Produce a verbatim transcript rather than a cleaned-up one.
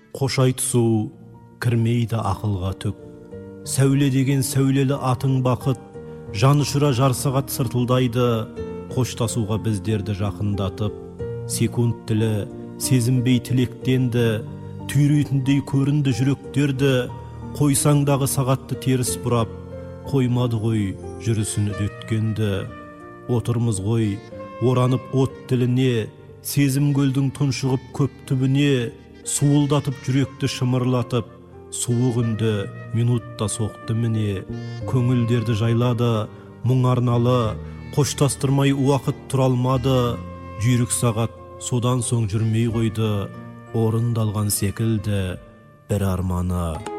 Қош айтысу кірмейді ақылға түк. Сәуле деген сәулелі атың бақыт, жан ұшыра жарсағат сыртылдайды, қоштасуға біздерді жақындатып. Секунд тілі сезінбей тілектенді, түйрейтіндей көрінді жүректерді, қойсаңдағы сағатты теріс бұрап, қоймады ғой жүрісін үдеткенді. Отырмыз ғой оранып от тіліне, сезім көлдің тұншығып көп түбіне, суылдатып жүректі шымырлатып, суық үнді минутта соқты міне. Көңілдерді жайлады мұң арналы, қоштастырмай уақыт тұралмады, жүйрік сағат содан соң жүрмей қойды, орындалған секілді бір арманы.